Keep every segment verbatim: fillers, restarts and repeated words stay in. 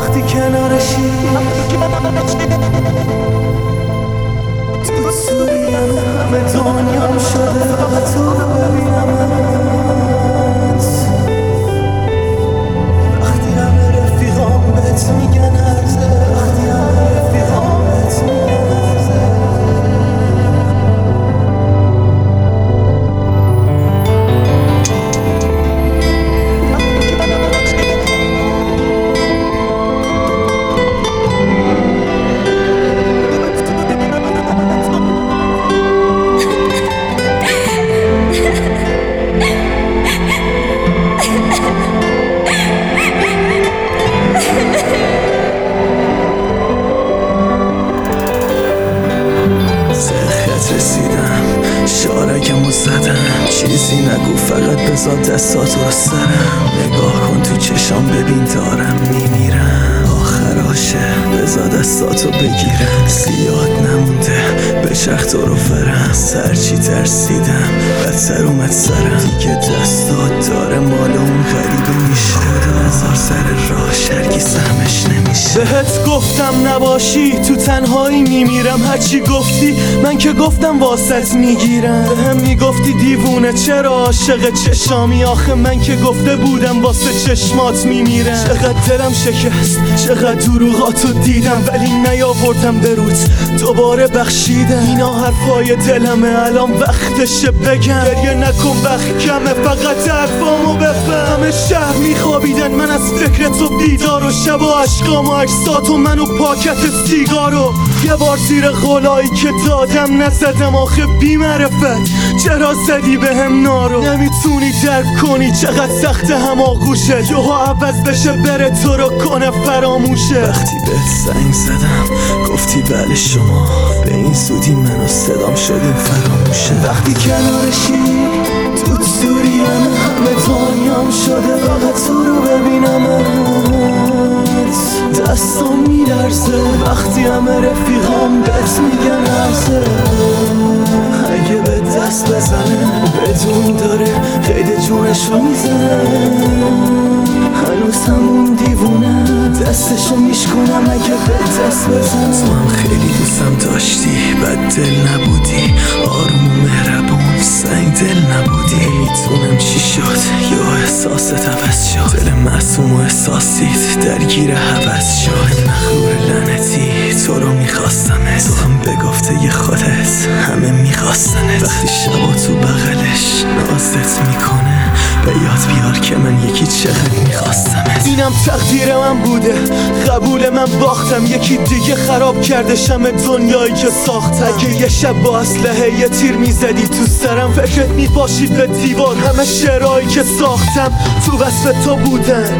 وقتی کنارشی تو سوریم همه دنیام شده فقط تو رو ببینمت. وقتی همه رفیقام بهت میگن عرضه، وقتی همه رفیقام بهت میگن عرضه. رسیدم شارگمو زدم، چیزی نگو فقط بذار دستاتو رو سرم. نگاه کن تو چشام ببین دارم میمیرم، آخراشه بذار دستاتو بگیرم. زیاد نمونده بچرخ تو رو فرم، سرچی ترسیدم بدتر اومد سرم. دیگه دستات داره مال اون غریبه میشه، خدا هزار سر راه شرگی سهمش نمیشه. بهت گفتم نباشی تو تنهایی میمیرم، هرچی گفتی من که گفتم واسط میگیرم. بهم میگفتی دیوونه چرا عاشق چشامی، آخه من که گفته بودم واسه چشمات میمیرم. چقدر دلم شکست چقدر دروغاتو دیدم، ولی نیاوردم بروت دوباره بخشیدم. اینا حرفای دلمه الان وقتشه بگم، گریه نکن وقت کمه فقط حرفامو بفهم. همه شهر میخوابیدن من از فکر تو بیدار، و شب و عشقام و عکسات و من و پاکت سیگارو. یه بار زیر غلایی که دادم نزدم، آخه بی معرفت چرا زدی به هم نارو. نمیتونی درک کنی چقدر سخت هماغوشه، یهو عوض بشه بره تو رو کنه فراموشه. وقتی بهت زنگ زدم گفتی بله شما، به این زودی منو صدام شدیم فراموشه. وقتی کنارشی تو سوریم همه دنیام شده فقط تو رو ببینمت. دستم میلرزه وقتی همه رفیقام بهت میگن عرضه. اگه به دست بزنه بدون داره قید جونشو میزنه، هنوز همون دیوونه دستشو میشکنم اگه به دست بزنه. تو هم خیلی دوستم داشتی بد دل نبودی، آروم و مهربون سنگ دل نبودی. میتونم چی شد یا احساست عوض شد، دل معصوم و احساسیت درگیر حوض شد. مخلوق لعنتی تو رو میخواستمت، تو هم به گفته خودت همه میخواستنت. وقتی شبا تو بغلش نازت میکنه به یاد بیار که من یکی چقدر میخواستمت. اینم تقدیر من بوده قبول من باختم، یکی دیگه خراب کرده شم دنیایی که ساختم. اگه یه شب با اسلحه یه تیر میزدی تو سرم، فکرت میپاشید به دیوار همه شعرهایی که ساختم تو وصف تو بودن.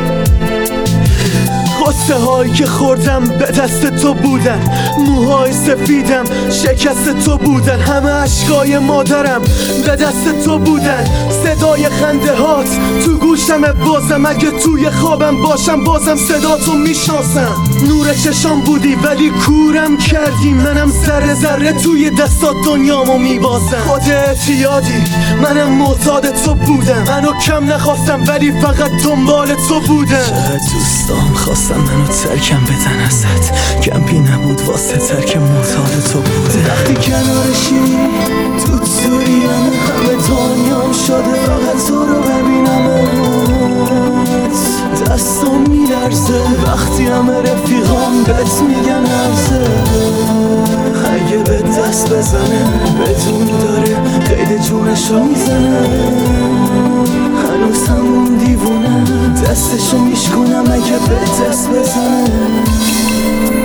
قصه هایی که خوردم به دست تو بودن، موهای سفیدم شکست تو بودن، همه عشقای مادرم به دست تو بودن. صدای خنده هات تو گوشم بازم، اگه توی خوابم باشم بازم صدا تو میشناسم. نور چشام بودی ولی کورم کردی، منم ذره ذره توی دستات دنیامو میبازم. خودت یادی منم معتاد تو بودم، منو کم نخواستم ولی فقط دنبال تو بودم. چقدر دوستام خواستم منو ترکم بدن ازت، کمپی نبود واسه ترک معتاد تو بوده. وقتی کنارشی تو سوریم همه دنیام شده فقط تو رو ببینمت. دستم میلرزه وقتی همه رفیقام بهت میگن عرضه. اگه به دست بزنه بدون داره قید جونشو میزنه، هنوز همون دیوونه دستشو میشکنم اگه به دست بزنه.